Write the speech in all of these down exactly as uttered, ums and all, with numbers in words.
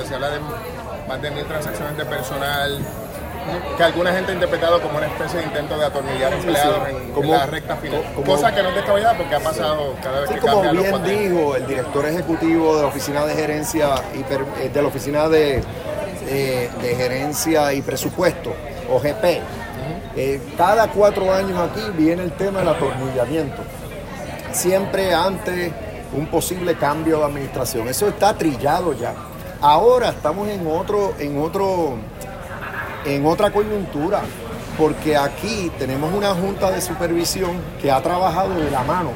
se habla de más de mil transacciones de personal, que alguna gente ha interpretado como una especie de intento de atornillar empleados sí, sí. en, como, en la recta final. Como, cosa que no es descabellada porque ha pasado cada vez sí, que como cambian bien los dijo el director ejecutivo de la Oficina de Gerencia y de la Oficina de, eh, de Gerencia y Presupuesto, O G P. Uh-huh. eh, cada cuatro años aquí viene el tema del atornillamiento. Siempre ante un posible cambio de administración. Eso está trillado ya. Ahora estamos en otro, en otro en otra coyuntura, porque aquí tenemos una junta de supervisión que ha trabajado de la mano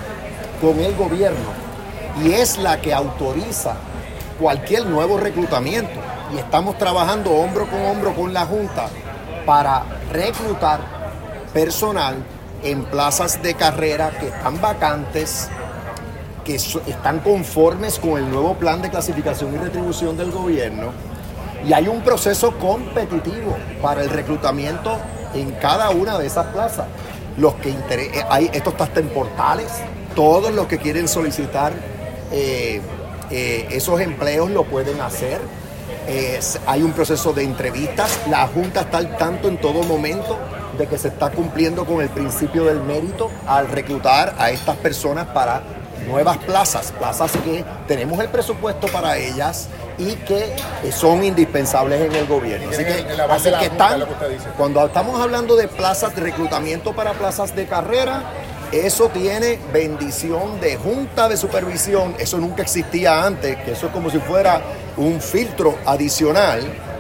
con el gobierno y es la que autoriza cualquier nuevo reclutamiento, y estamos trabajando hombro con hombro con la junta para reclutar personal en plazas de carrera que están vacantes, que so- están conformes con el nuevo plan de clasificación y retribución del gobierno. Y hay un proceso competitivo para el reclutamiento en cada una de esas plazas. Los que inter- hay, esto está hasta en portales, todos los que quieren solicitar eh, eh, esos empleos lo pueden hacer. Eh, hay un proceso de entrevistas, la Junta está al tanto en todo momento de que se está cumpliendo con el principio del mérito al reclutar a estas personas para nuevas plazas, plazas que tenemos el presupuesto para ellas y que son indispensables en el gobierno. Así que, así que están, cuando estamos hablando de plazas de reclutamiento para plazas de carrera, eso tiene bendición de junta de supervisión. Eso nunca existía antes, que eso es como si fuera un filtro adicional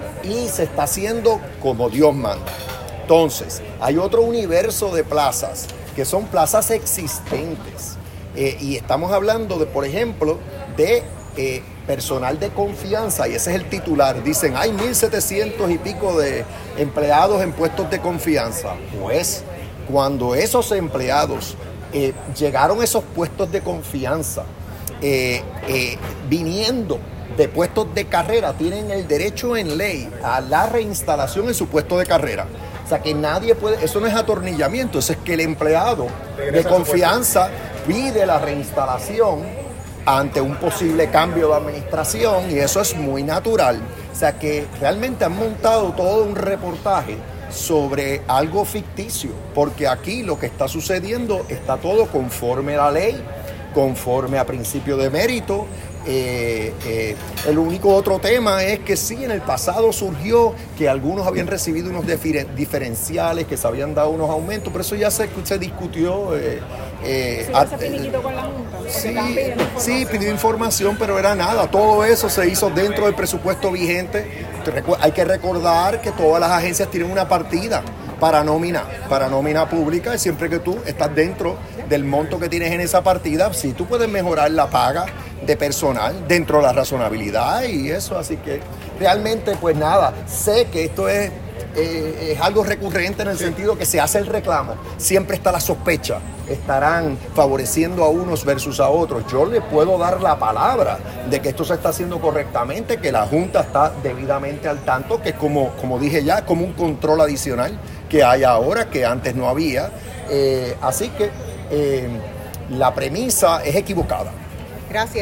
y se está haciendo como Dios manda. Entonces, hay otro universo de plazas que son plazas existentes. Eh, y estamos hablando de, por ejemplo, de eh, personal de confianza, y ese es el titular. Dicen, hay mil setecientos y pico de empleados en puestos de confianza. Pues, cuando esos empleados eh, llegaron a esos puestos de confianza, eh, eh, viniendo de puestos de carrera, tienen el derecho en ley a la reinstalación en su puesto de carrera. O sea, que nadie puede, eso no es atornillamiento, eso es que el empleado de confianza pide la reinstalación ante un posible cambio de administración, y eso es muy natural. O sea, que realmente han montado todo un reportaje sobre algo ficticio, porque aquí lo que está sucediendo está todo conforme a la ley, conforme a principio de mérito. Eh, eh, el único otro tema es que sí, en el pasado surgió que algunos habían recibido unos difer- diferenciales, que se habían dado unos aumentos, pero eso ya se, se discutió. Eh, eh, sí, ese finiquito con la Junta. Sí, sí, pidió información, pero era nada. Todo eso se hizo dentro del presupuesto vigente. Hay que recordar que todas las agencias tienen una partida para nómina, para nómina pública, y siempre que tú estás dentro del monto que tienes en esa partida, sí, tú puedes mejorar la paga de personal dentro de la razonabilidad y eso. Así que realmente, pues nada, sé que esto es, eh, es algo recurrente en el sentido que se hace el reclamo, siempre está la sospecha, estarán favoreciendo a unos versus a otros. Yo le puedo dar la palabra de que esto se está haciendo correctamente, que la Junta está debidamente al tanto, que es como, como dije ya, como un control adicional que hay ahora, que antes no había. Eh, así que eh, la premisa es equivocada. Gracias.